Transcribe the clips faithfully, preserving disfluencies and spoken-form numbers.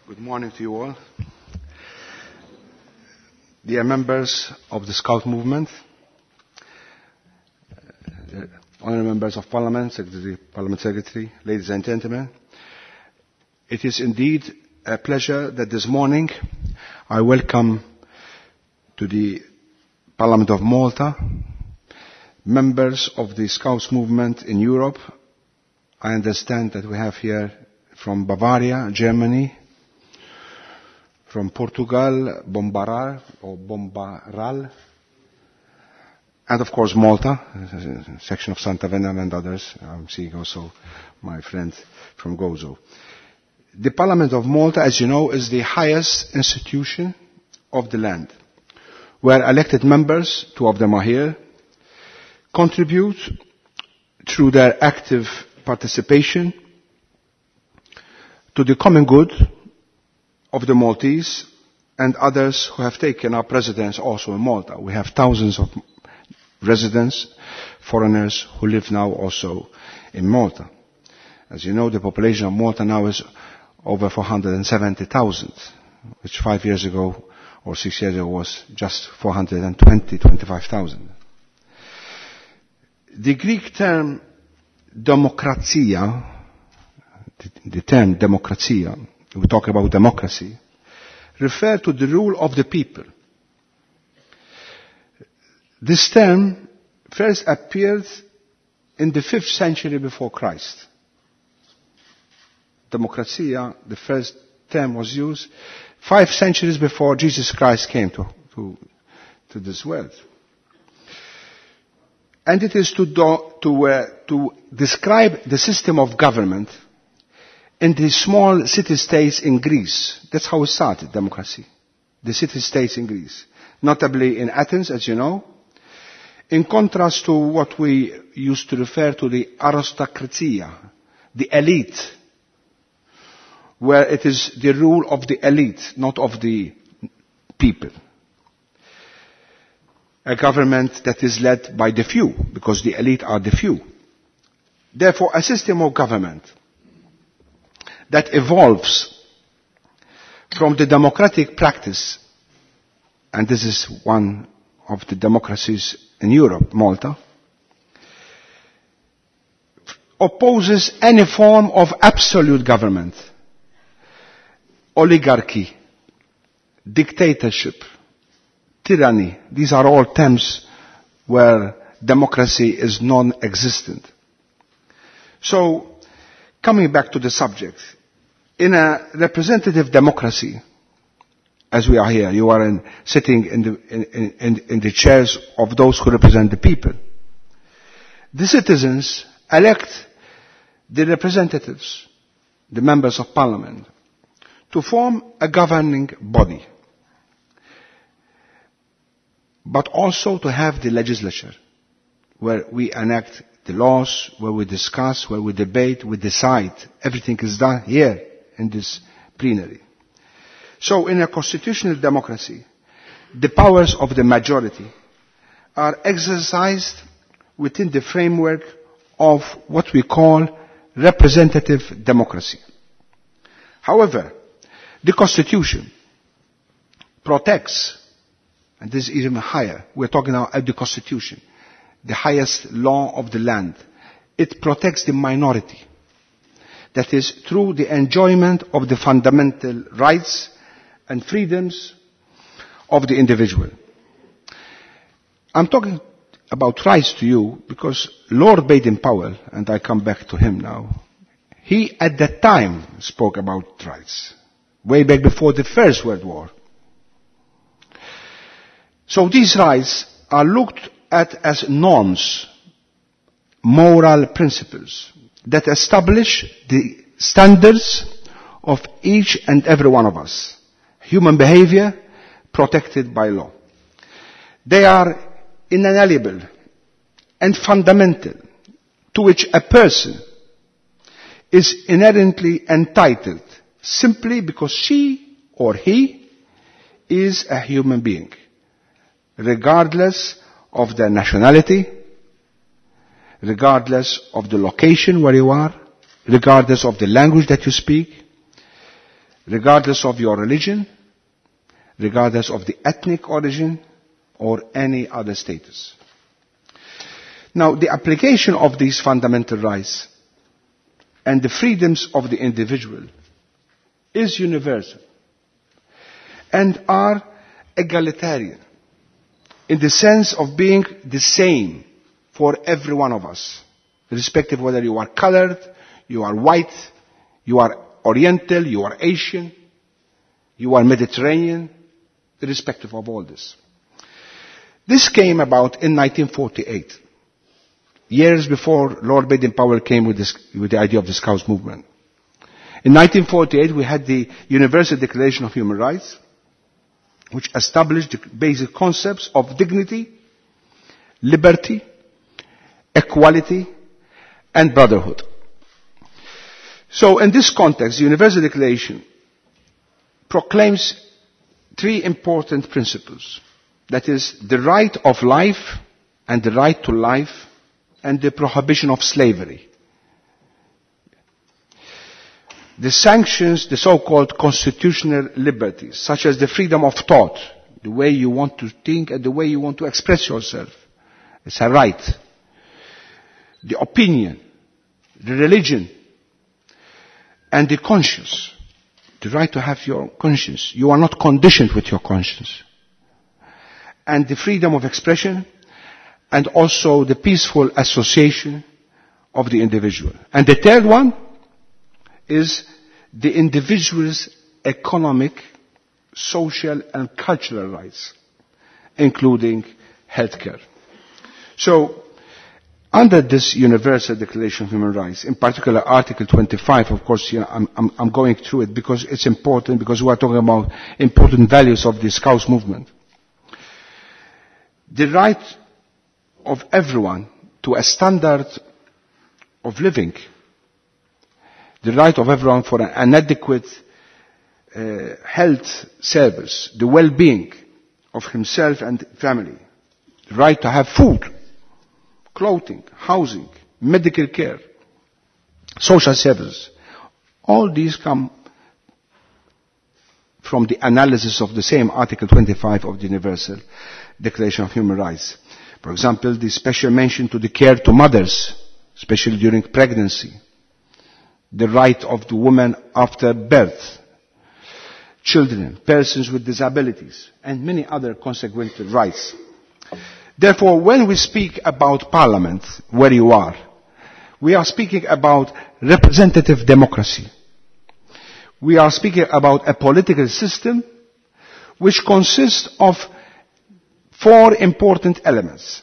Good morning to you all. Dear members of the Scout Movement, uh, honourable members of Parliament, Secretary, Parliament Secretary, ladies and gentlemen, it is indeed a pleasure that this morning I welcome to the Parliament of Malta members of the Scouts Movement in Europe. I understand that we have here from Bavaria, Germany, from Portugal, Bombaral or Bombaral, and of course Malta, a section of Santa Venera and others. I'm seeing also my friend from Gozo. The Parliament of Malta, as you know, is the highest institution of the land, where elected members, two of them are here, contribute through their active participation to the common good of the Maltese and others who have taken up residence also in Malta. We have thousands of residents, foreigners who live now also in Malta. As you know, the population of Malta now is over four hundred seventy thousand, which five years ago or six years ago was just four hundred twenty, twenty-five thousand. The Greek term demokratia, the, the term demokratia, we talk about democracy, refer to the rule of the people. This term first appeared in the fifth century before Christ. Demokratia, the first term was used five centuries before Jesus Christ came to, to, to this world. And it is to, do, to, uh, to describe the system of government in the small city-states in Greece. That's how it started, democracy. The city-states in Greece. Notably in Athens, as you know, in contrast to what we used to refer to the aristokratia, the elite, where it is the rule of the elite, not of the people. A government that is led by the few, because the elite are the few. Therefore, a system of government that evolves from the democratic practice, and this is one of the democracies in Europe, Malta, opposes any form of absolute government, oligarchy, dictatorship, tyranny. These are all terms where democracy is non-existent. So, coming back to the subject, in a representative democracy, as we are here, you are in, sitting in the, in, in, in the chairs of those who represent the people. The citizens elect the representatives, the members of parliament, to form a governing body, but also to have the legislature, where we enact the laws, where we discuss, where we debate, we decide. Everything is done here in this plenary. So in a constitutional democracy, the powers of the majority are exercised within the framework of what we call representative democracy. However, the Constitution protects, and this is even higher, we're talking now about the Constitution, the highest law of the land. It protects the minority. That is, through the enjoyment of the fundamental rights and freedoms of the individual. I'm talking about rights to you because Lord Baden-Powell, and I come back to him now, he at that time spoke about rights, way back before the First World War. So these rights are looked at as norms, moral principles, that establish the standards of each and every one of us. Human behavior protected by law. They are inalienable and fundamental, to which a person is inherently entitled simply because she or he is a human being, regardless of their nationality, regardless of the location where you are, regardless of the language that you speak, regardless of your religion, regardless of the ethnic origin, or any other status. Now, the application of these fundamental rights and the freedoms of the individual is universal and are egalitarian in the sense of being the same for every one of us, irrespective of whether you are colored, you are white, you are Oriental, you are Asian, you are Mediterranean, irrespective of all this. This came about in nineteen forty-eight. Years before Lord Baden-Powell came with, this, with the idea of the Scouts movement. In nineteen forty-eight, we had the Universal Declaration of Human Rights, which established the basic concepts of dignity, liberty, equality, and brotherhood. So in this context, the Universal Declaration proclaims three important principles. That is, the right of life and the right to life, and the prohibition of slavery. The sanctions the so-called constitutional liberties, such as the freedom of thought, the way you want to think and the way you want to express yourself. It's a right. The opinion, the religion, and the conscience. The right to have your conscience. You are not conditioned with your conscience. And the freedom of expression, and also the peaceful association of the individual. And the third one is the individual's economic, social, and cultural rights, including healthcare. So, under this Universal Declaration of Human Rights, in particular Article twenty-five, of course, you know, I'm, I'm, I'm going through it because it's important, because we are talking about important values of the Scouts movement. The right of everyone to a standard of living, the right of everyone for an adequate uh, health service, the well-being of himself and family, the right to have food, clothing, housing, medical care, social services. All these come from the analysis of the same Article twenty-five of the Universal Declaration of Human Rights. For example, the special mention to the care to mothers, especially during pregnancy, the right of the woman after birth, children, persons with disabilities, and many other consequent rights. Therefore, when we speak about Parliament, where you are, we are speaking about representative democracy. We are speaking about a political system which consists of four important elements.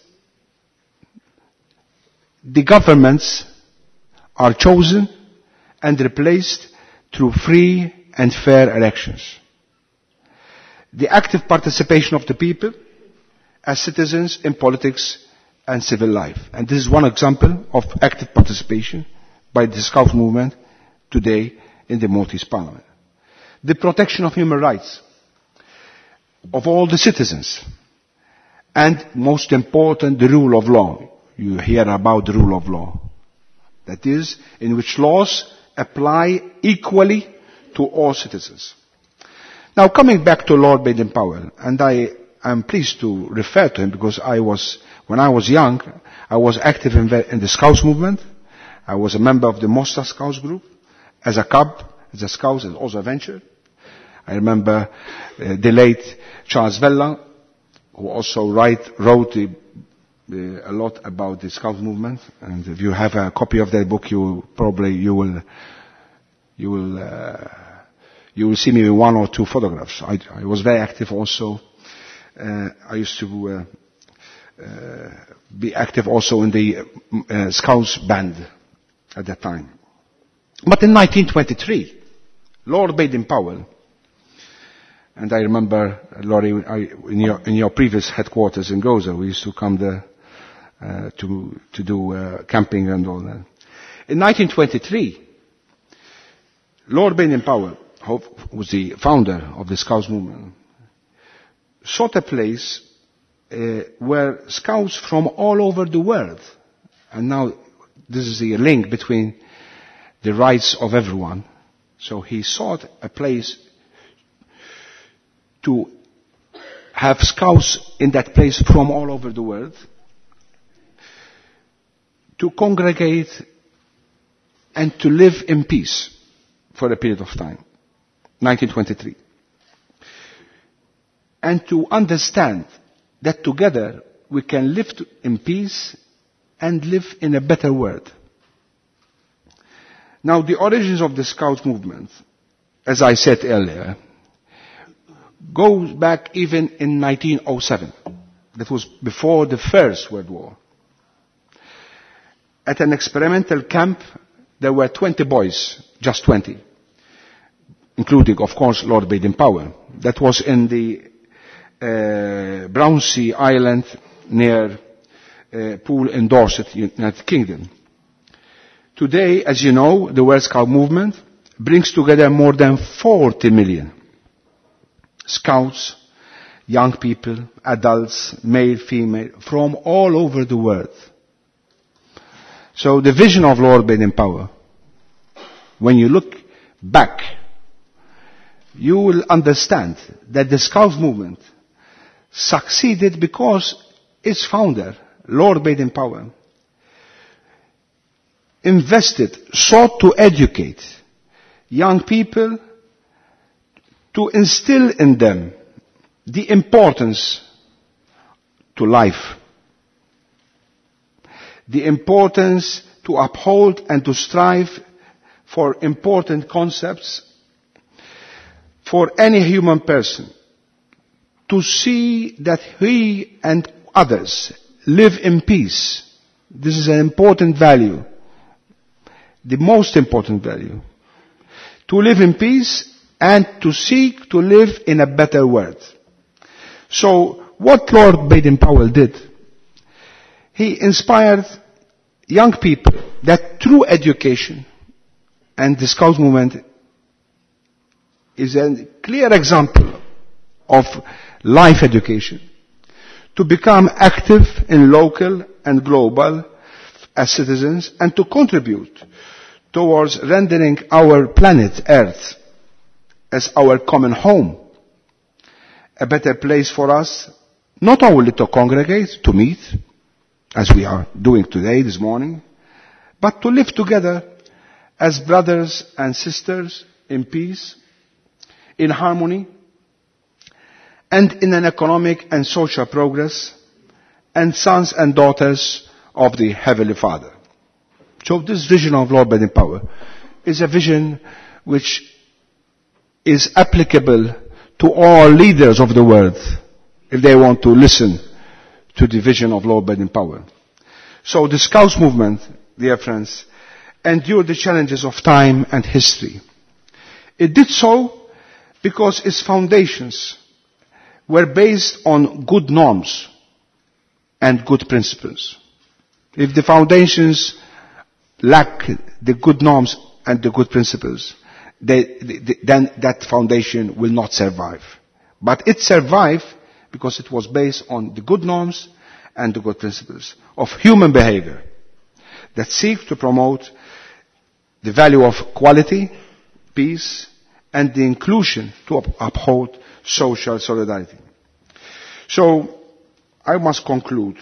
The governments are chosen and replaced through free and fair elections. The active participation of the people as citizens in politics and civil life. And this is one example of active participation by the Scout movement today in the Maltese Parliament. The protection of human rights of all the citizens. And most important, the rule of law. You hear about the rule of law. That is, in which laws apply equally to all citizens. Now, coming back to Lord Baden-Powell, and I am pleased to refer to him because I was, when I was young, I was active in the, in the Scouts movement. I was a member of the Mostar Scouts group, as a cub, as a Scout, and also a venture. I remember uh, the late Charles Vella, who also write, wrote the, uh, a lot about the Scout movement. And if you have a copy of that book, you probably you will you will uh, you will see me with one or two photographs. I, I was very active also. Uh, I used to uh, uh, be active also in the uh, Scouts band at that time. But in nineteen twenty-three, Lord Baden-Powell, and I remember, Laurie, I, in, your, in your previous headquarters in Goza, we used to come there uh, to, to do uh, camping and all that. In nineteen twenty-three, Lord Baden-Powell, who was the founder of the Scouts movement, sought a place uh, where Scouts from all over the world, and now this is the link between the rights of everyone So he sought a place to have scouts in that place from all over the world to congregate and to live in peace for a period of time, nineteen twenty-three. And to understand that together we can live in peace and live in a better world. Now, the origins of the Scout movement, as I said earlier, goes back even in nineteen oh seven. That was before the First World War. At an experimental camp, there were twenty boys, just twenty, including, of course, Lord Baden-Powell. That was in the uh, Brownsea Island near uh, Poole in Dorset, United Kingdom. Today, as you know, the World Scout movement brings together more than forty million scouts, young people, adults, male, female, from all over the world. So the vision of Lord Baden-Powell, when you look back, you will understand that the Scout movement succeeded because its founder, Lord Baden-Powell, invested, sought to educate young people, to instill in them the importance to life, the importance to uphold and to strive for important concepts for any human person, to see that he and others live in peace. This is an important value, the most important value. To live in peace and to seek to live in a better world. So what Lord Baden-Powell did, he inspired young people that through education, and the Scout movement is a clear example of life education, to become active in local and global as citizens and to contribute towards rendering our planet Earth as our common home a better place for us, not only to congregate, to meet, as we are doing today, this morning, but to live together as brothers and sisters in peace, in harmony, and in an economic and social progress, and sons and daughters of the Heavenly Father. So this vision of Lord Baden-Powell is a vision which is applicable to all leaders of the world if they want to listen to the vision of Lord Baden-Powell. So the Scouts movement, dear friends, endured the challenges of time and history. It did so because its foundations were based on good norms and good principles. If the foundations lack the good norms and the good principles, they, they, then that foundation will not survive. But it survived because it was based on the good norms and the good principles of human behavior that seek to promote the value of quality, peace, and the inclusion to uphold social solidarity. So, I must conclude.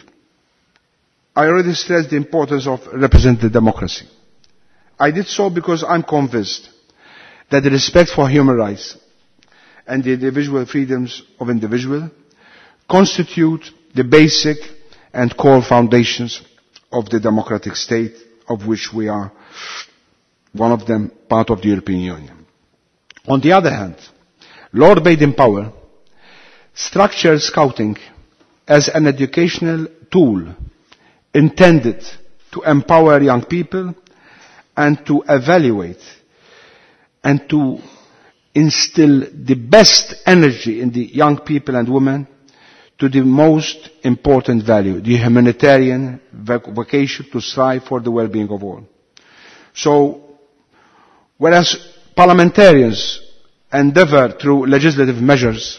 I already stressed the importance of representative democracy. I did so because I'm convinced that the respect for human rights and the individual freedoms of individuals constitute the basic and core foundations of the democratic state of which we are one of them, part of the European Union. On the other hand, Lord Baden-Powell structured Scouting as an educational tool intended to empower young people and to evaluate and to instill the best energy in the young people and women to the most important value, the humanitarian vocation to strive for the well-being of all. So, whereas parliamentarians endeavor through legislative measures,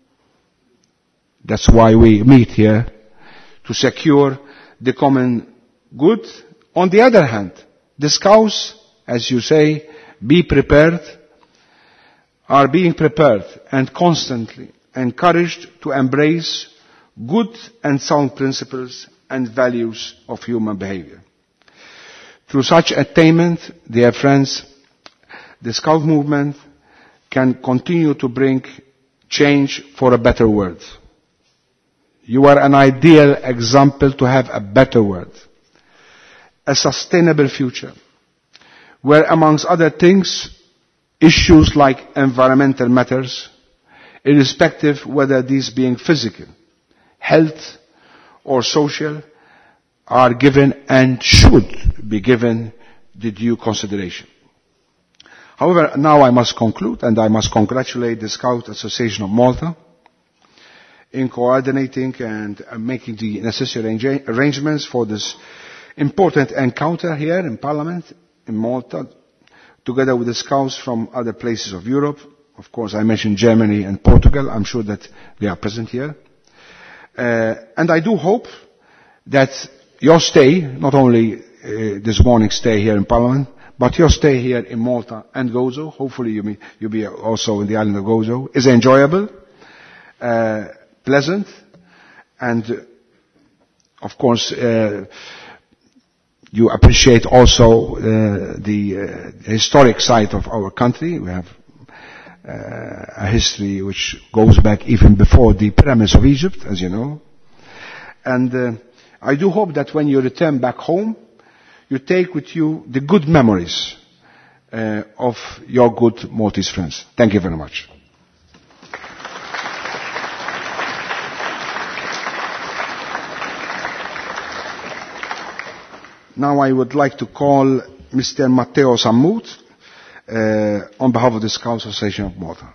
that's why we meet here, to secure the common good. On the other hand, the Scouts, as you say, be prepared, are being prepared and constantly encouraged to embrace good and sound principles and values of human behavior. Through such attainment, dear friends, the Scout movement can continue to bring change for a better world. You are an ideal example to have a better world, a sustainable future, where amongst other things, issues like environmental matters, irrespective whether these being physical, health or social, are given and should be given the due consideration. However, now I must conclude, and I must congratulate the Scout Association of Malta in coordinating and making the necessary arrangements for this important encounter here in Parliament in Malta, together with the Scouts from other places of Europe. Of course, I mentioned Germany and Portugal. I'm sure that they are present here. Uh, and I do hope that your stay, not only uh, this morning's stay here in Parliament, but your stay here in Malta and Gozo, hopefully you may, you'll be also in the island of Gozo, is enjoyable, uh, pleasant, and uh, of course uh, you appreciate also uh, the uh, historic side of our country. We have uh, a history which goes back even before the pyramids of Egypt, as you know. And uh, I do hope that when you return back home, you take with you the good memories uh, of your good Maltese friends. Thank you very much. Now I would like to call Mister Matteo Sammut uh, on behalf of the Scouts Association of Malta.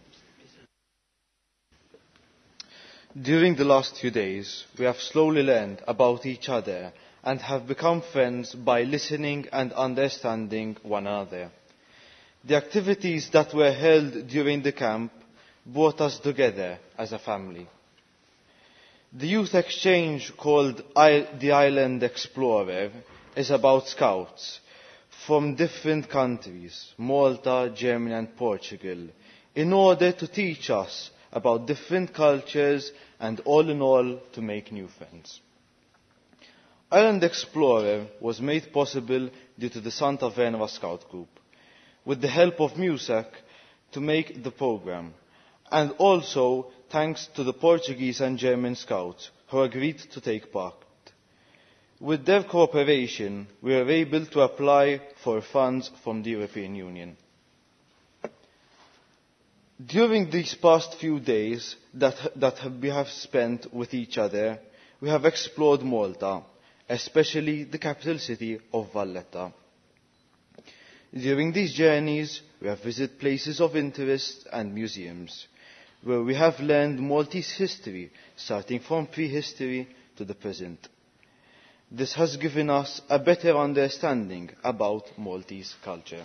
During the last few days, we have slowly learned about each other and have become friends by listening and understanding one another. The activities that were held during the camp brought us together as a family. The youth exchange called I- the Island Explorer is about Scouts from different countries, Malta, Germany and Portugal, in order to teach us about different cultures and all in all to make new friends. Island Explorer was made possible due to the Santa Venera Scout Group, with the help of MUSAC to make the programme, and also thanks to the Portuguese and German Scouts who agreed to take part. With their cooperation, we were able to apply for funds from the European Union. During these past few days that, that we have spent with each other, we have explored Malta, especially the capital city of Valletta. During these journeys, we have visited places of interest and museums, where we have learned Maltese history, starting from prehistory to the present. This has given us a better understanding about Maltese culture.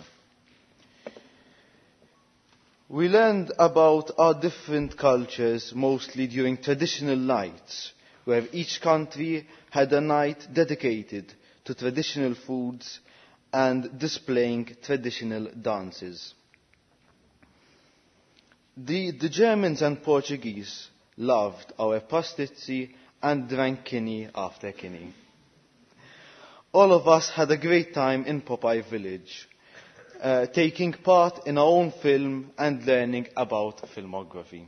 We learned about our different cultures mostly during traditional nights, where each country had a night dedicated to traditional foods and displaying traditional dances. The, the Germans and Portuguese loved our pastizzi and drank kini after kini. All of us had a great time in Popeye Village, uh, taking part in our own film and learning about filmography.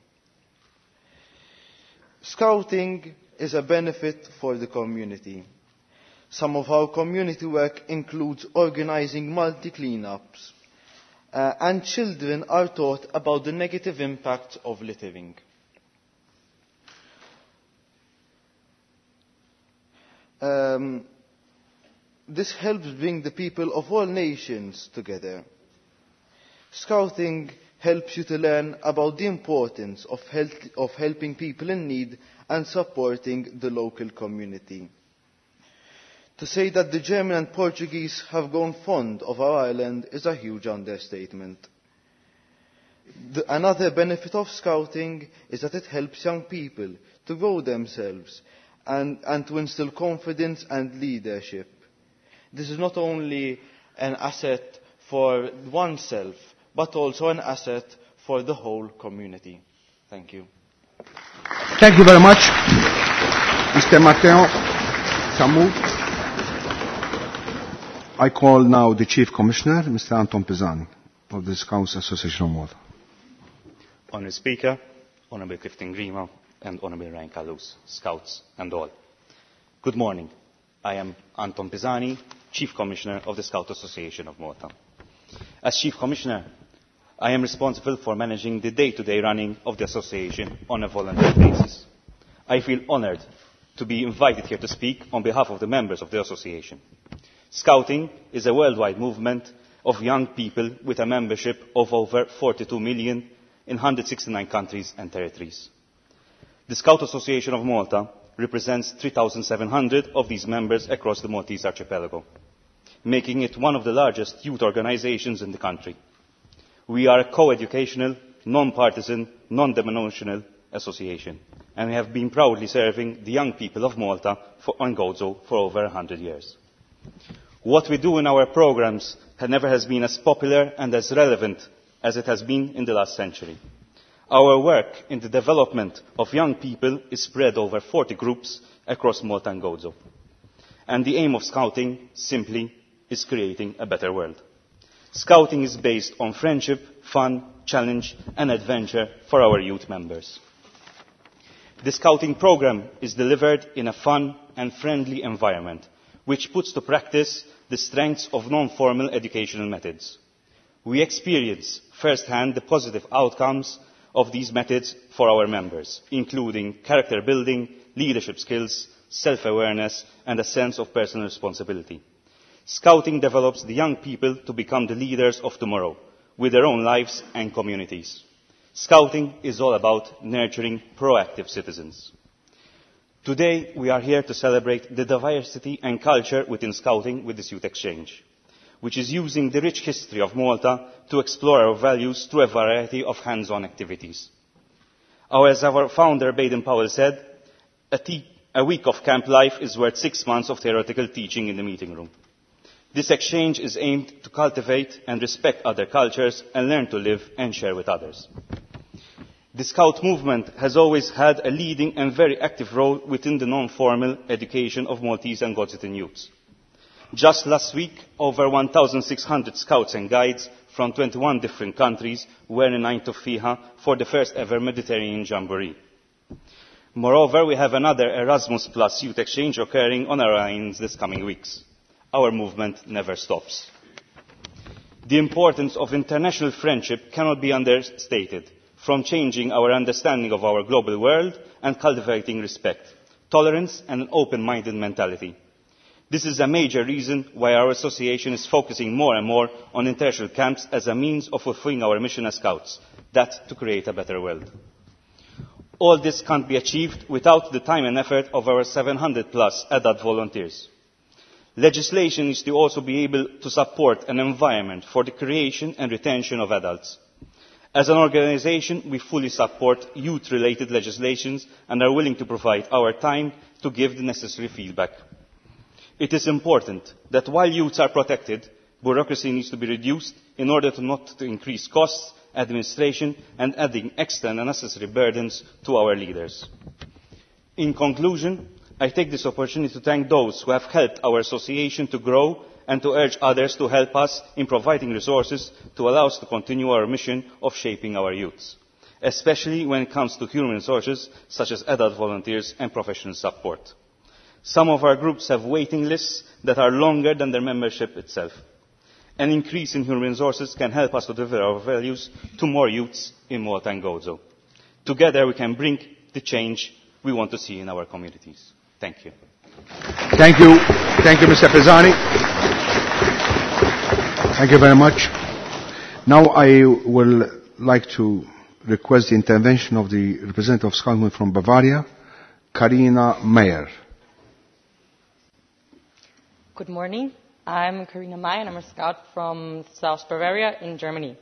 Scouting is a benefit for the community. Some of our community work includes organizing multi-cleanups, uh, and children are taught about the negative impacts of littering. Um, this helps bring the people of all nations together. Scouting helps you to learn about the importance of, help, of helping people in need and supporting the local community. To say that the German and Portuguese have grown fond of our island is a huge understatement. The, another benefit of Scouting is that it helps young people to grow themselves and, and to instill confidence and leadership. This is not only an asset for oneself, but also an asset for the whole community. Thank you. Thank you very much, Mister Matteo Sammu. I call now the Chief Commissioner, Mister Anton Pisani, of the Scouts Association of Malta. Honourable Speaker, Honourable Clifton Grima, and Honourable Ryan Callus, Scouts and all. Good morning. I am Anton Pisani, Chief Commissioner of the Scout Association of Malta. As Chief Commissioner, I am responsible for managing the day-to-day running of the association on a voluntary basis. I feel honoured to be invited here to speak on behalf of the members of the association. Scouting is a worldwide movement of young people with a membership of over forty-two million in one hundred sixty-nine countries and territories. The Scout Association of Malta represents three thousand seven hundred of these members across the Maltese archipelago, making it one of the largest youth organisations in the country. We are a co-educational, non-partisan, non-denominational association, and we have been proudly serving the young people of Malta for, on Gozo for over one hundred years. What we do in our programmes never has been as popular and as relevant as it has been in the last century. Our work in the development of young people is spread over forty groups across Malta and Gozo. And the aim of Scouting, simply, is creating a better world. Scouting is based on friendship, fun, challenge and adventure for our youth members. The Scouting programme is delivered in a fun and friendly environment, which puts to practice the strengths of non-formal educational methods. We experience first-hand the positive outcomes of these methods for our members, including character building, leadership skills, self-awareness and a sense of personal responsibility. Scouting develops the young people to become the leaders of tomorrow, with their own lives and communities. Scouting is all about nurturing proactive citizens. Today, we are here to celebrate the diversity and culture within Scouting with this Youth Exchange, which is using the rich history of Malta to explore our values through a variety of hands-on activities. Or as our founder, Baden-Powell, said, a, te- a week of camp life is worth six months of theoretical teaching in the meeting room. This exchange is aimed to cultivate and respect other cultures and learn to live and share with others. The Scout movement has always had a leading and very active role within the non-formal education of Maltese and Gozitan youths. Just last week, over one thousand six hundred Scouts and Guides from twenty-one different countries were in Ain Tuffiha for the first ever Mediterranean Jamboree. Moreover, we have another Erasmus Plus Youth Exchange occurring on our islands this coming weeks. Our movement never stops. The importance of international friendship cannot be understated, from changing our understanding of our global world and cultivating respect, tolerance and an open-minded mentality. This is a major reason why our association is focusing more and more on international camps as a means of fulfilling our mission as Scouts, that to create a better world. All this can't be achieved without the time and effort of our seven hundred plus adult volunteers. Legislation is to also be able to support an environment for the creation and retention of adults. As an organisation, we fully support youth-related legislation and are willing to provide our time to give the necessary feedback. It is important that while youths are protected, bureaucracy needs to be reduced in order to not to increase costs, administration and adding extra and unnecessary burdens to our leaders. In conclusion, I take this opportunity to thank those who have helped our association to grow and to urge others to help us in providing resources to allow us to continue our mission of shaping our youths, especially when it comes to human resources such as adult volunteers and professional support. Some of our groups have waiting lists that are longer than their membership itself. An increase in human resources can help us to deliver our values to more youths in Malta and Gozo. Together we can bring the change we want to see in our communities. Thank you. Thank you. Thank you, Mister Pisani. Thank you very much. Now I will like to request the intervention of the representative of Scotland from Bavaria, Karina Mayer. Good morning. I'm Karina Mayer and I'm a Scout from South Bavaria in Germany.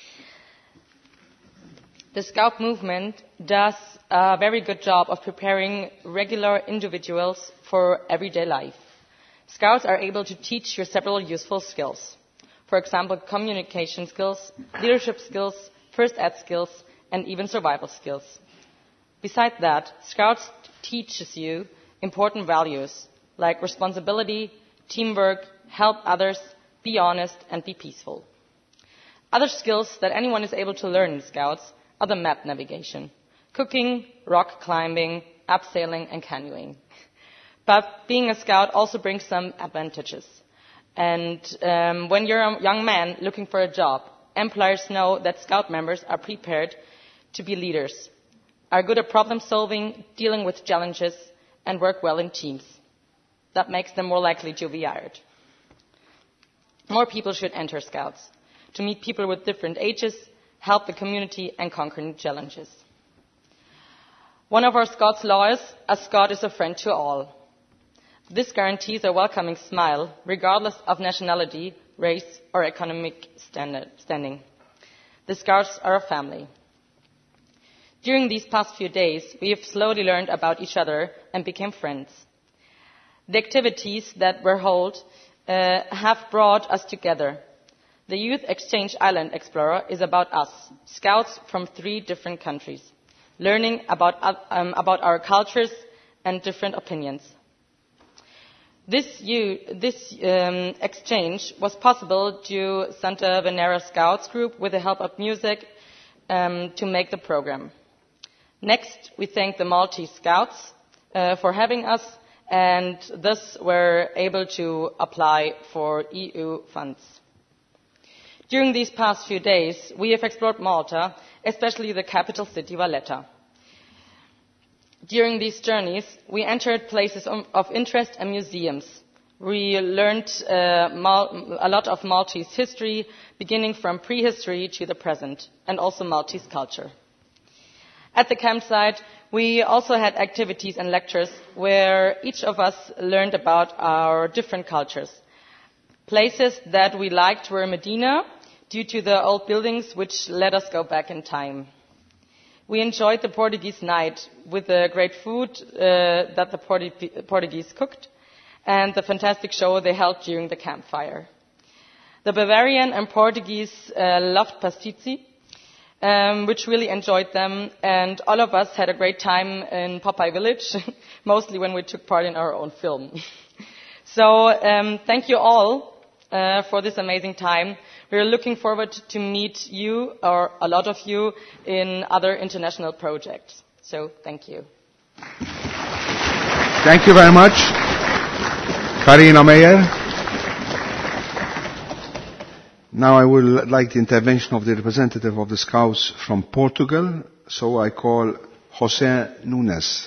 The Scout movement does a very good job of preparing regular individuals for everyday life. Scouts are able to teach you several useful skills. for example, communication skills, leadership skills, first aid skills, and even survival skills. Besides that, Scouts teaches you important values like responsibility, teamwork, help others, be honest, and be peaceful. Other skills that anyone is able to learn in Scouts are the map navigation, cooking, rock climbing, abseiling, and canoeing. But being a Scout also brings some advantages. And um, when you're a young man looking for a job, employers know that Scout members are prepared to be leaders, are good at problem solving, dealing with challenges, and work well in teams. That makes them more likely to be hired. More people should enter Scouts to meet people with different ages, help the community, and conquer new challenges. One of our Scouts' laws is, a Scout is a friend to all. This guarantees a welcoming smile, regardless of nationality, race, or economic standing. The Scouts are a family. During these past few days, we have slowly learned about each other and became friends. The activities that were held uh, have brought us together. The Youth Exchange Island Explorer is about us, Scouts from three different countries, learning about, um, about our cultures and different opinions. This, you, this um, exchange was possible due to Santa Venera Scouts group with the help of music um, to make the program. Next, we thank the Maltese Scouts uh, for having us, and thus were able to apply for E U funds. During these past few days, we have explored Malta, especially the capital city, Valletta. During these journeys, we entered places of interest and museums. We learned uh, Mal- a lot of Maltese history, beginning from prehistory to the present, and also Maltese culture. At the campsite, we also had activities and lectures where each of us learned about our different cultures. Places that we liked were Medina, due to the old buildings which let us go back in time. We enjoyed the Portuguese night with the great food uh, that the Portu- Portuguese cooked and the fantastic show they held during the campfire. The Bavarian and Portuguese uh, loved pastizi, um, which really enjoyed them, and all of us had a great time in Popeye Village, mostly when we took part in our own film. So um, thank you all uh, for this amazing time. We are looking forward to meet you, or a lot of you, in other international projects. So, thank you. Thank you very much, Karina Meyer. Now I would like the intervention of the representative of the Scouts from Portugal, so I call José Nunes.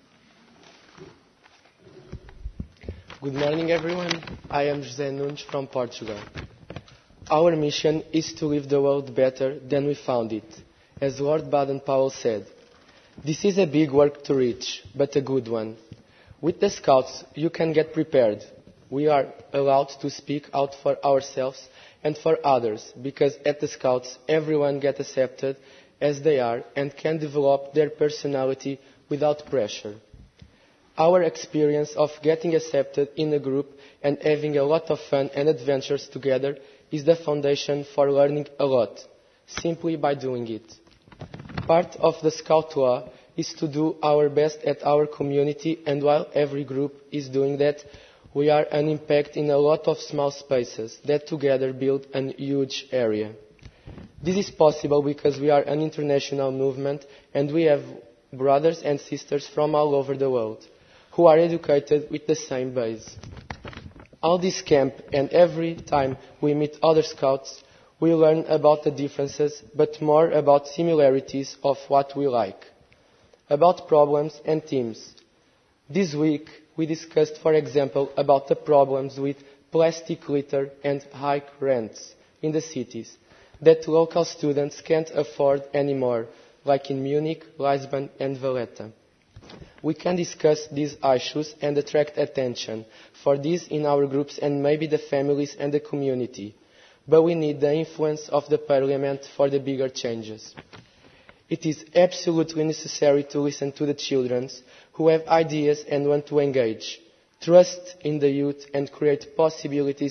Good morning, everyone. I am José Nunes from Portugal. Our mission is to leave the world better than we found it, as Lord Baden-Powell said. This is a big work to reach, but a good one. With the Scouts, you can get prepared. We are allowed to speak out for ourselves and for others, because at the Scouts, everyone gets accepted as they are and can develop their personality without pressure. Our experience of getting accepted in a group and having a lot of fun and adventures together is the foundation for learning a lot, simply by doing it. Part of the Scout law is to do our best at our community, and while every group is doing that, we are an impact in a lot of small spaces that together build a huge area. This is possible because we are an international movement and we have brothers and sisters from all over the world who are educated with the same base. All this camp and every time we meet other Scouts, we learn about the differences, but more about similarities of what we like, about problems and teams. This week, we discussed, for example, about the problems with plastic litter and high rents in the cities that local students can't afford anymore, like in Munich, Lisbon and Valletta. We can discuss these issues and attract attention for these in our groups and maybe the families and the community. But we need the influence of the Parliament for the bigger changes. It is absolutely necessary to listen to the children who have ideas and want to engage, trust in the youth and create possibilities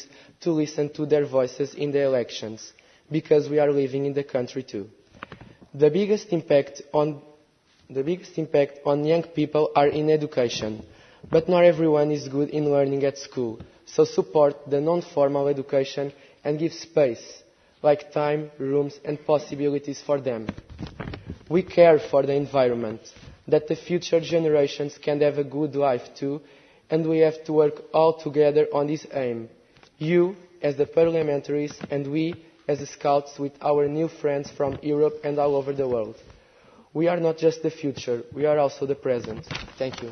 to listen to their voices in the elections, because we are living in the country too. The biggest impact on the biggest impact on young people are in education, but not everyone is good in learning at school, so support the non-formal education and give space, like time, rooms and possibilities for them. We care for the environment, that the future generations can have a good life too, and we have to work all together on this aim. You, as the parliamentaries, and we, as the Scouts, with our new friends from Europe and all over the world. We are not just the future, we are also the present. Thank you.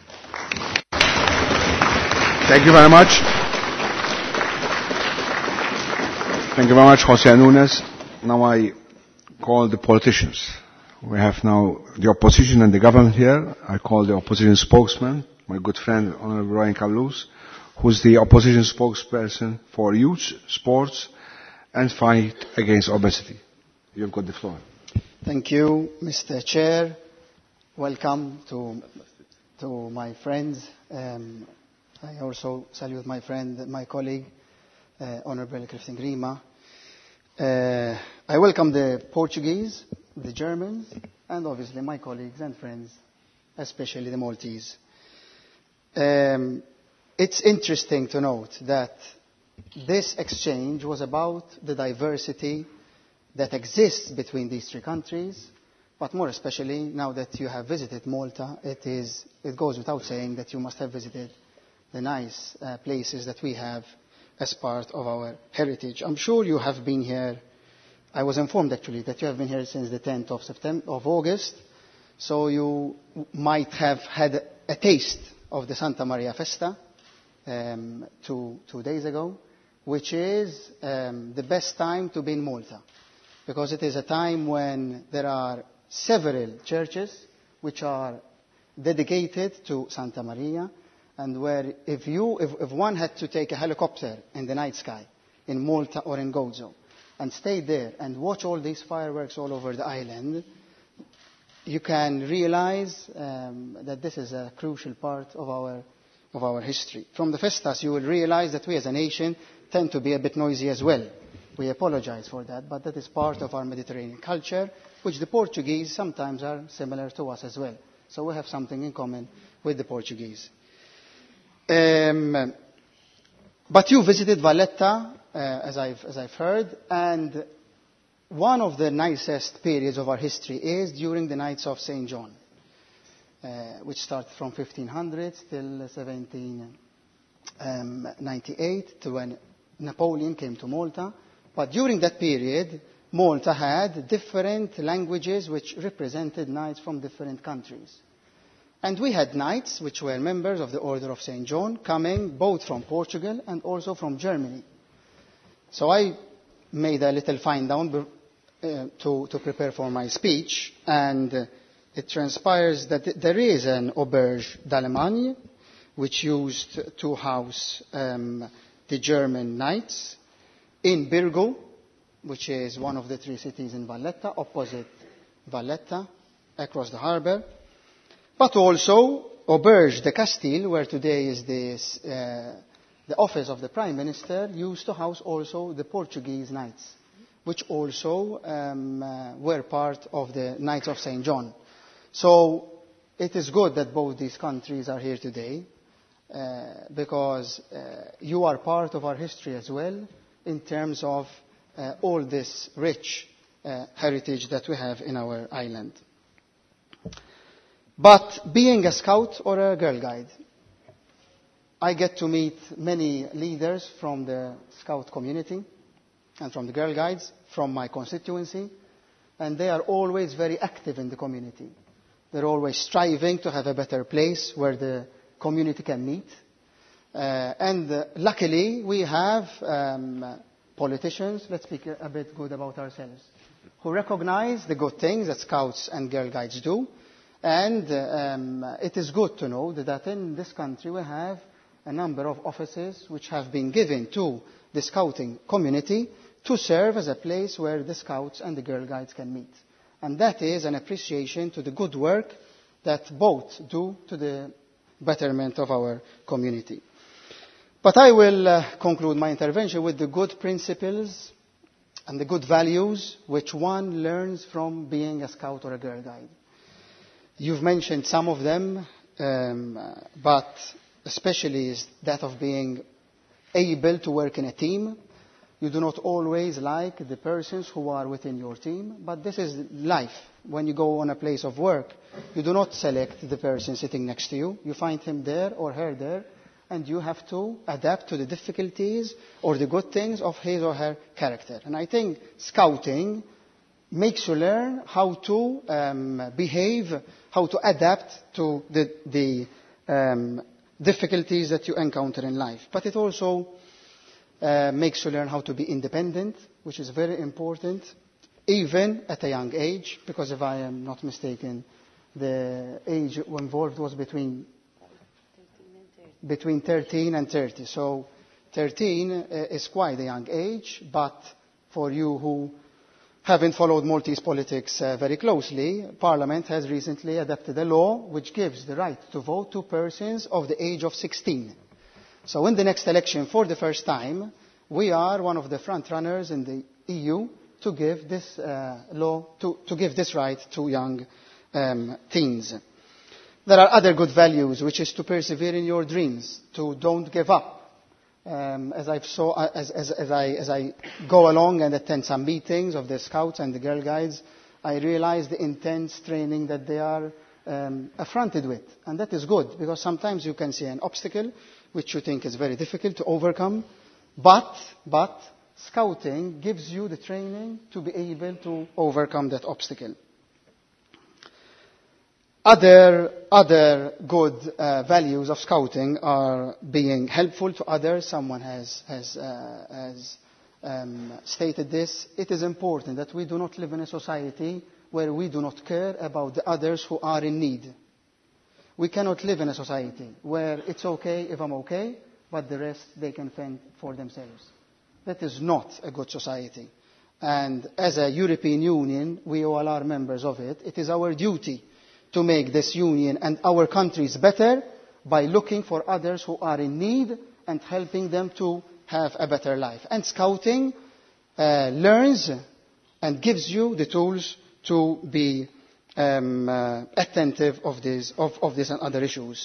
Thank you very much. Thank you very much, Jose Nunes. Now I call the politicians. We have now the opposition and the government here. I call the opposition spokesman, my good friend, Honorable Ryan Kalous, who is the opposition spokesperson for youth, sports, and fight against obesity. You've got the floor. Thank you, Mister Chair. Welcome to, to my friends. Um, I also salute my friend, my colleague, uh, Honorable Clifton Grima. Uh, I welcome the Portuguese, the Germans, and obviously my colleagues and friends, especially the Maltese. Um, it's interesting to note that this exchange was about the diversity that exists between these three countries, but more especially now that you have visited Malta, it, is, it goes without saying that you must have visited the nice uh, places that we have as part of our heritage. I'm sure you have been here. I was informed actually that you have been here since the tenth of September, of August, so you might have had a taste of the Santa Maria Festa um, two, two days ago, which is um, the best time to be in Malta, because it is a time when there are several churches which are dedicated to Santa Maria, and where if, you, if, if one had to take a helicopter in the night sky in Malta or in Gozo and stay there and watch all these fireworks all over the island, you can realize um, that this is a crucial part of our, of our history. From the festas, you will realize that we as a nation tend to be a bit noisy as well. We apologize for that, but that is part of our Mediterranean culture, which the Portuguese sometimes are similar to us as well. So we have something in common with the Portuguese. Um, but you visited Valletta, uh, as, I've, as I've heard, and one of the nicest periods of our history is during the Nights of Saint John, uh, which start from fifteen hundred till seventeen ninety-eight, to when Napoleon came to Malta. But during that period, Malta had different languages which represented knights from different countries. And we had knights which were members of the Order of Saint John coming both from Portugal and also from Germany. So I made a little find down uh, to, to prepare for my speech, and uh, it transpires that th- there is an Auberge d'Allemagne which used to house um, the German knights in Birgo, which is one of the three cities in Valletta, opposite Valletta, across the harbour. But also Auberge de Castile, where today is this, uh, the office of the Prime Minister, used to house also the Portuguese knights, which also um, uh, were part of the Knights of Saint John. So it is good that both these countries are here today, uh, because uh, you are part of our history as well, in terms of uh, all this rich uh, heritage that we have in our island. But being a scout or a Girl Guide, I get to meet many leaders from the scout community and from the Girl Guides, from my constituency, and they are always very active in the community. They're always striving to have a better place where the community can meet. Uh, and uh, luckily, we have um, politicians, let's speak a bit good about ourselves, who recognize the good things that Scouts and Girl Guides do. And uh, um, it is good to know that, that in this country we have a number of offices which have been given to the Scouting community to serve as a place where the Scouts and the Girl Guides can meet. And that is an appreciation to the good work that both do to the betterment of our community. But I will uh, conclude my intervention with the good principles and the good values which one learns from being a scout or a Girl Guide. You've mentioned some of them, um, but especially is that of being able to work in a team. You do not always like the persons who are within your team, but this is life. When you go on a place of work, you do not select the person sitting next to you. You find him there or her there, and you have to adapt to the difficulties or the good things of his or her character. And I think scouting makes you learn how to um, behave, how to adapt to the, the um, difficulties that you encounter in life. But it also uh, makes you learn how to be independent, which is very important, even at a young age, because if I am not mistaken, the age involved was between between thirteen and thirty. So thirteen uh, is quite a young age, but for you who haven't followed Maltese politics uh, very closely, Parliament has recently adopted a law which gives the right to vote to persons of the age of sixteen. So in the next election, for the first time, we are one of the front runners in the E U to give this uh, law, to, to give this right to young um, teens. There are other good values, which is to persevere in your dreams, to don't give up. Um, as, I've saw, as, as, as, I, as I go along and attend some meetings of the Scouts and the Girl Guides, I realize the intense training that they are um, affronted with. And that is good, because sometimes you can see an obstacle which you think is very difficult to overcome, but, but Scouting gives you the training to be able to overcome that obstacle. Other, other good uh, values of Scouting are being helpful to others. Someone has, has, uh, has um, stated this. It is important that we do not live in a society where we do not care about the others who are in need. We cannot live in a society where it's okay if I'm okay, but the rest they can fend for themselves. That is not a good society. And as a European Union, we all are members of it. It is our duty to make this union and our countries better by looking for others who are in need and helping them to have a better life. And Scouting uh, learns and gives you the tools to be um, uh, attentive of this, of, of this and other issues.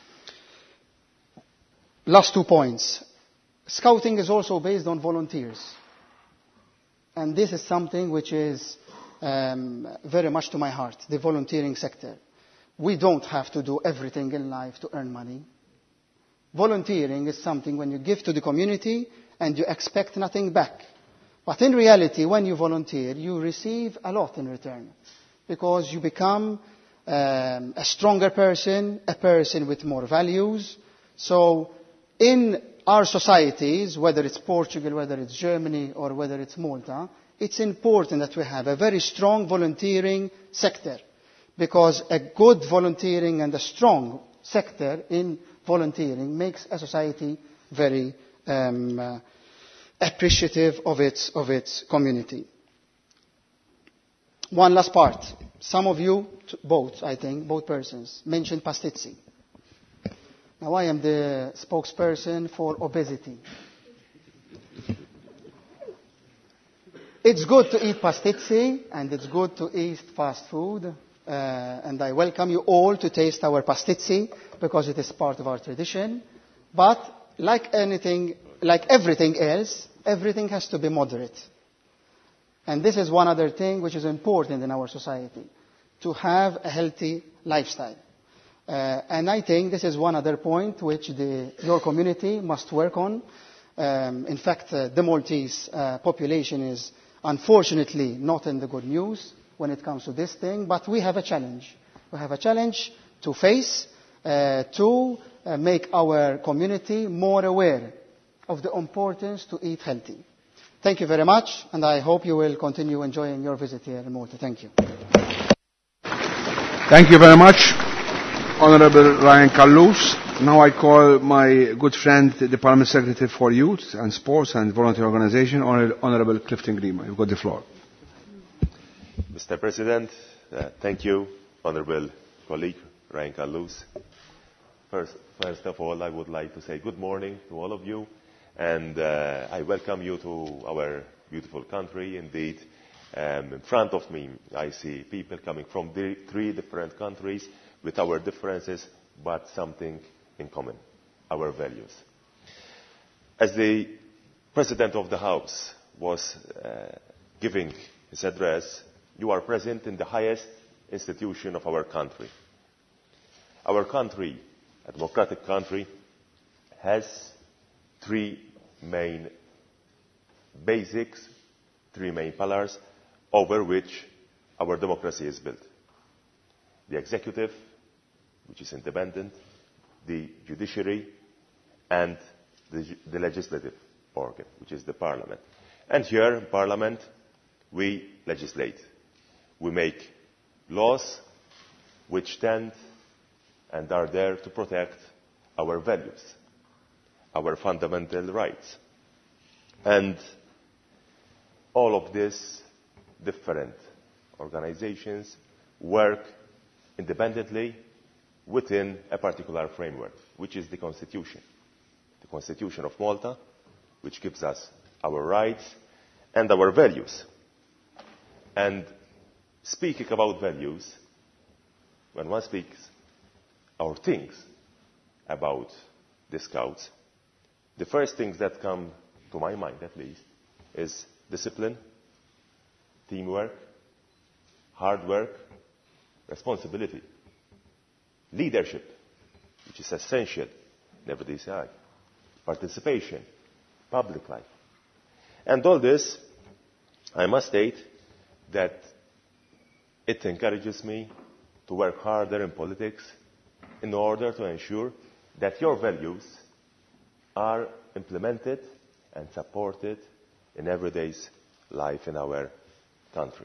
Last two points. Scouting is also based on volunteers. And this is something which is um, very much to my heart, the volunteering sector. We don't have to do everything in life to earn money. Volunteering is something when you give to the community and you expect nothing back. But in reality, when you volunteer, you receive a lot in return, because you become um, a stronger person, a person with more values. So in our societies, whether it's Portugal, whether it's Germany, or whether it's Malta, it's important that we have a very strong volunteering sector, because a good volunteering and a strong sector in volunteering makes a society very um, uh, appreciative of its, of its community. One last part. Some of you, both, I think, both persons, mentioned pastizzi. Now, I am the spokesperson for obesity. It's good to eat pastizzi, and it's good to eat fast food. Uh, and I welcome you all to taste our pastizzi, because it is part of our tradition. But like anything, like everything else, everything has to be moderate. And this is one other thing which is important in our society, to have a healthy lifestyle. Uh, and I think this is one other point which the, your community must work on. Um, in fact, uh, the Maltese uh, population is unfortunately not in the good news when it comes to this thing, but we have a challenge. We have a challenge to face, uh, to uh, make our community more aware of the importance to eat healthy. Thank you very much, and I hope you will continue enjoying your visit here in Malta. Thank you. Thank you very much, Honourable Ryan Kallus. Now I call my good friend, the Parliament Secretary for Youth and Sports and Voluntary Organisation, Honourable Clifton Grima. You've got the floor. Mister President, uh, thank you, Honourable colleague Ryan Kallus. First, first of all, I would like to say good morning to all of you, and uh, I welcome you to our beautiful country. Indeed, um, in front of me, I see people coming from the three different countries with our differences, but something in common, our values. As the President of the House was uh, giving his address, you are present in the highest institution of our country. Our country, a democratic country, has three main basics, three main pillars over which our democracy is built. The executive, which is independent, the judiciary, and the, the legislative organ, which is the parliament. And here in parliament, we legislate. We make laws which tend and are there to protect our values, our fundamental rights. And all of these different organizations work independently within a particular framework, which is the Constitution. The Constitution of Malta, which gives us our rights and our values. And speaking about values, when one speaks or thinks about the Scouts, the first things that come to my mind, at least, is discipline, teamwork, hard work, responsibility, leadership, which is essential in every D C I, participation, public life. And all this, I must state that it encourages me to work harder in politics in order to ensure that your values are implemented and supported in everyday life in our country.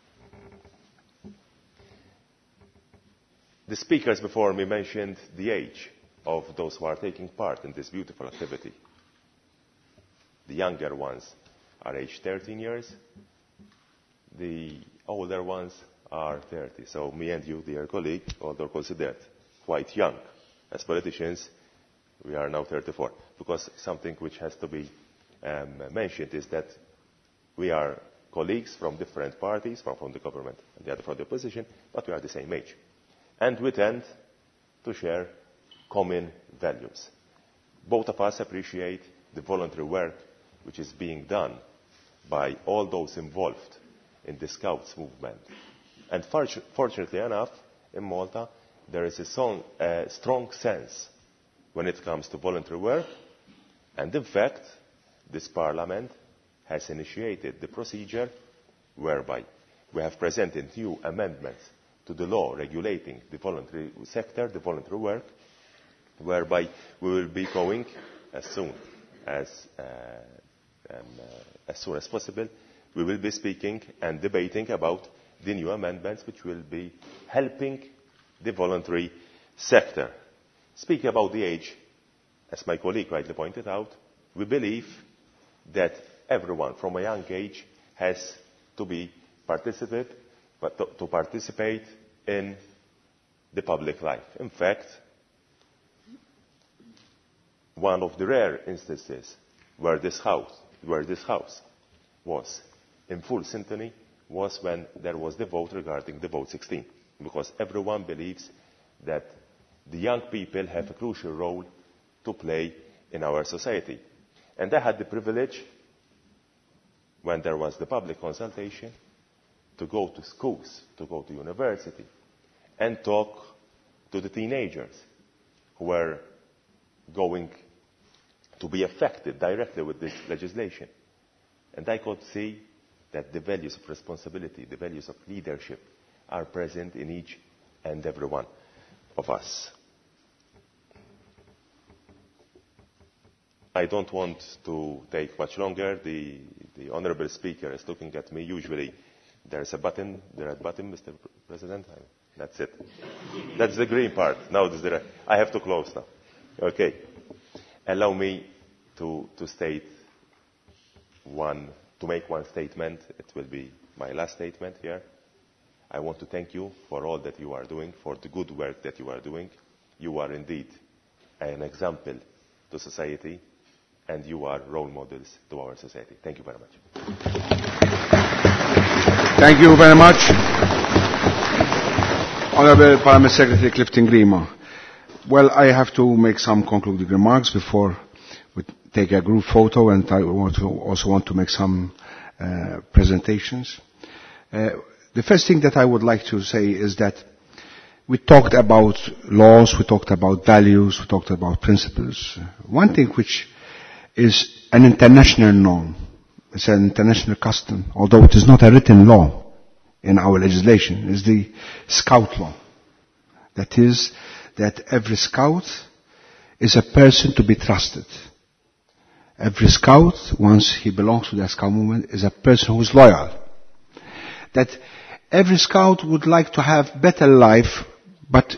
The speakers before me mentioned the age of those who are taking part in this beautiful activity. The younger ones are aged thirteen years. The older ones are thirty. So me and you, dear colleague, although considered quite young as politicians, we are now thirty-four. Because something which has to be um, mentioned is that we are colleagues from different parties, one from the government and the other from the opposition, but we are the same age. And we tend to share common values. Both of us appreciate the voluntary work which is being done by all those involved in the Scouts movement. And fortunately enough, in Malta, there is a strong, uh, strong sense when it comes to voluntary work. And in fact, this Parliament has initiated the procedure whereby we have presented new amendments to the law regulating the voluntary sector, the voluntary work, whereby we will be going as soon as, uh, um, uh, as soon as possible, we will be speaking and debating about the new amendments which will be helping the voluntary sector. Speaking about the age, as my colleague rightly pointed out, we believe that everyone from a young age has to be participate, but to, to participate in the public life. In fact, one of the rare instances where this house, where this house was in full syntony was when there was the vote regarding the vote sixteen, because everyone believes that the young people have a crucial role to play in our society. And I had the privilege, when there was the public consultation, to go to schools, to go to university, and talk to the teenagers who were going to be affected directly with this legislation. And I could see that the values of responsibility, the values of leadership, are present in each and every one of us. I don't want to take much longer. The, the honourable speaker is looking at me. Usually there's a button, the red button, Mister President. I, that's it. That's the green part. Now there's the red. I have to close now. Okay. Allow me to, to state one, to make one statement. It will be my last statement here. I want to thank you for all that you are doing, for the good work that you are doing. You are indeed an example to society, and you are role models to our society. Thank you very much. Thank you very much, Honourable Parliament Secretary Clifton Grima. Well, I have to make some concluding remarks before we take a group photo, and I want to also want to make some uh, presentations. Uh, the first thing that I would like to say is that we talked about laws, we talked about values, we talked about principles. One thing which is an international norm, it's an international custom, although it is not a written law in our legislation, is the Scout law. That is, that every Scout is a person to be trusted. Every Scout, once he belongs to the Scout movement, is a person who is loyal. That every Scout would like to have better life, but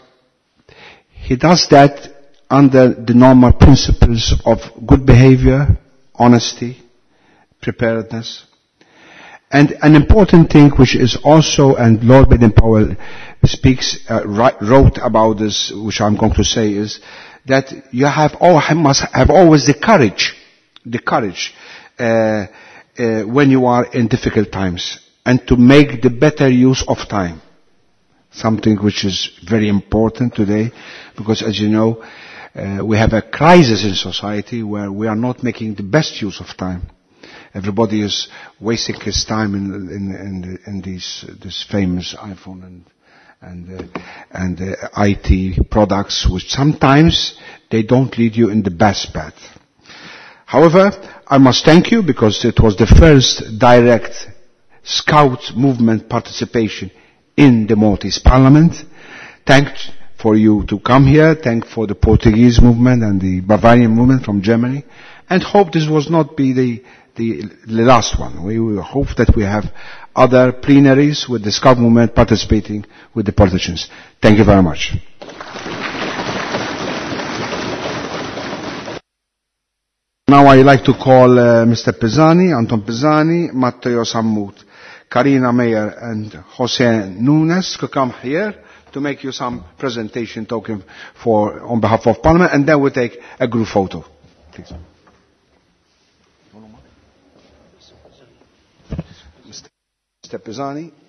he does that under the normal principles of good behavior, honesty, preparedness. And an important thing which is also, and Lord Baden-Powell speaks, uh, wrote about this, which I'm going to say, is that you have all, must have always the courage, the courage, uh, uh, when you are in difficult times, and to make the better use of time. Something which is very important today, because as you know, uh, we have a crisis in society where we are not making the best use of time. Everybody is wasting his time in, in, in, in these, this famous iPhone and, and, uh, and uh, I T products, which sometimes they don't lead you in the best path. However, I must thank you because it was the first direct Scout movement participation in the Maltese Parliament. Thank for you to come here. Thank for the Portuguese movement and the Bavarian movement from Germany. And hope this was not be the, the, the last one. We will hope that we have other plenaries with the Scout movement participating with the politicians. Thank you very much. Now I'd like to call uh, Mister Pisani, Anton Pisani, Matteo Sammut, Karina Meyer and Jose Nunes to come here to make you some presentation talking for, on behalf of Parliament, and then we'll take a group photo. Please. Mister Pisani.